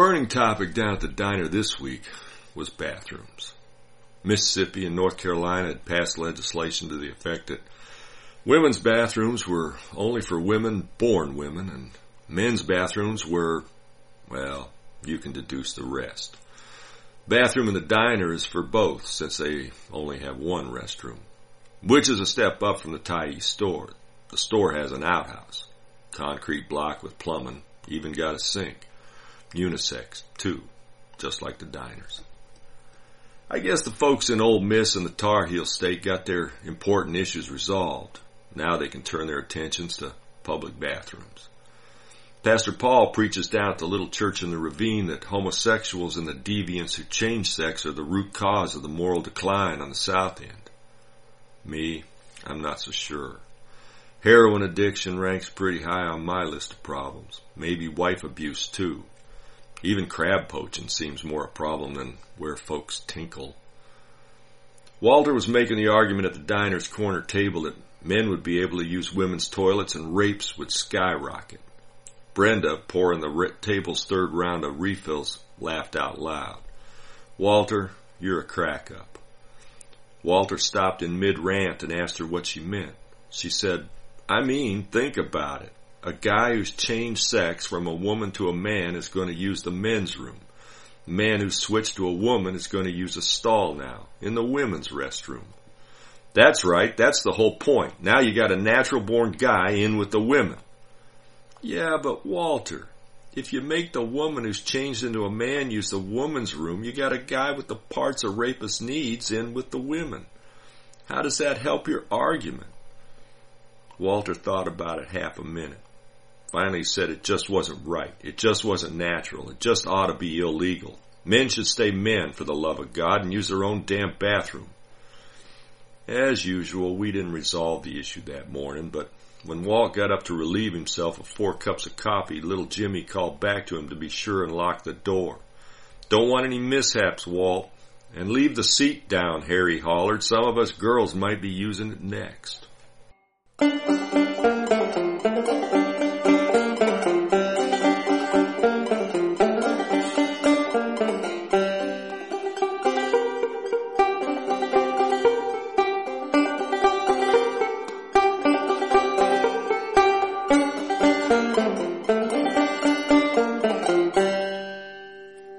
burning topic down at the diner this week was bathrooms. Mississippi and North Carolina had passed legislation to the effect that women's bathrooms were only for women born women, and men's bathrooms were, well, you can deduce the rest. Bathroom in the diner is for both, since they only have one restroom, which is a step up from the Thai store. The store has an outhouse, concrete block with plumbing, even got a sink. Unisex, too, just like the diners. I guess the folks in Ole Miss and the Tar Heel State got their important issues resolved. Now they can turn their attentions to public bathrooms. Pastor Paul preaches down at the little church in the ravine that homosexuals and the deviants who change sex are the root cause of the moral decline on the south end. Me, I'm not so sure. Heroin addiction ranks pretty high on my list of problems. Maybe wife abuse, too. Even crab poaching seems more a problem than where folks tinkle. Walter was making the argument at the diner's corner table that men would be able to use women's toilets and rapes would skyrocket. Brenda, pouring the table's third round of refills, laughed out loud. Walter, you're a crack-up. Walter stopped in mid-rant and asked her what she meant. She said, I mean, think about it. A guy who's changed sex from a woman to a man is going to use the men's room. A man who's switched to a woman is going to use a stall now, in the women's restroom. That's right, that's the whole point. Now you got a natural-born guy in with the women. Yeah, but Walter, if you make the woman who's changed into a man use the woman's room, you got a guy with the parts a rapist needs in with the women. How does that help your argument? Walter thought about it half a minute. Finally said it just wasn't right. It just wasn't natural. It just ought to be illegal. Men should stay men, for the love of God, and use their own damn bathroom. As usual, we didn't resolve the issue that morning, but when Walt got up to relieve himself of 4 cups of coffee, little Jimmy called back to him to be sure and lock the door. Don't want any mishaps, Walt. And leave the seat down, Harry hollered. Some of us girls might be using it next.